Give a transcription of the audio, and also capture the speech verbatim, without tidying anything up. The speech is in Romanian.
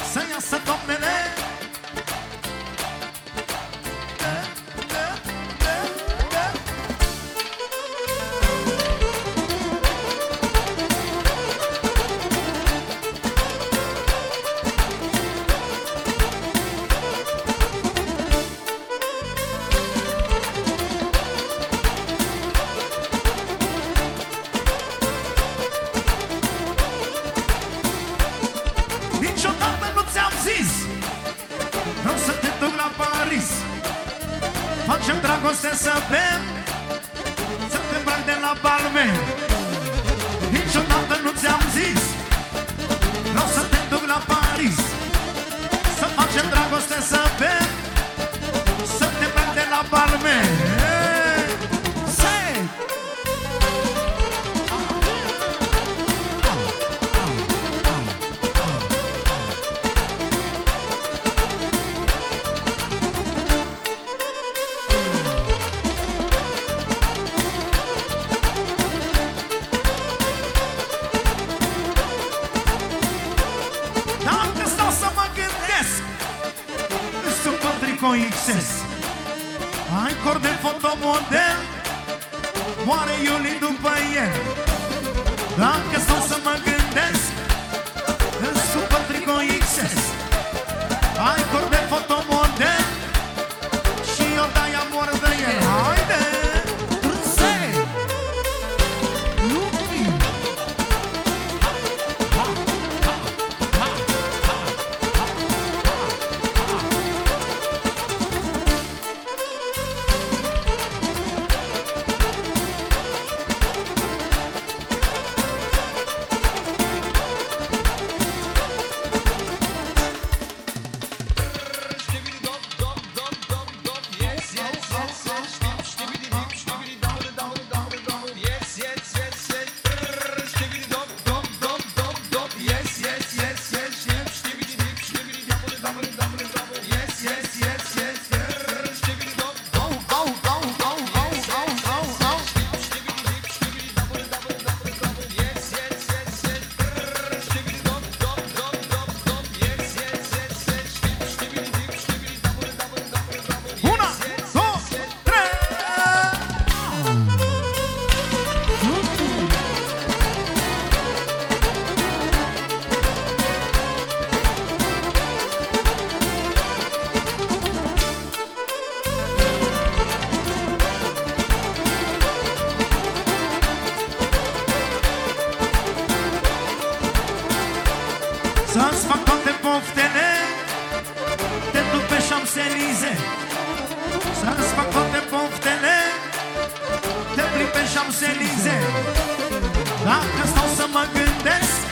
să iasă domnele. Niciodată nu ți-am zis vreau să te duc la Paris. Facem dragoste să bem, să te îmbrac de la Balmain. Niciodată nu ți-am zis vreau să te duc la Paris. Să facem dragoste să bem, să te îmbrac de la Balmain. Dacă stau să mă gândesc, super tricou X S, ai cor de fotomodel, moare Iuli după el. Dacă stau să mă gândesc, super tricou X S, ai cor de fotomodel și eu de-aia mor de el. Haide! Să-ți fac toate poftele, te duc pe Champs-Élysées. Să-ți fac toate poftele, te plimbi pe Champs-Élysées. Dacă stau să mă gândesc,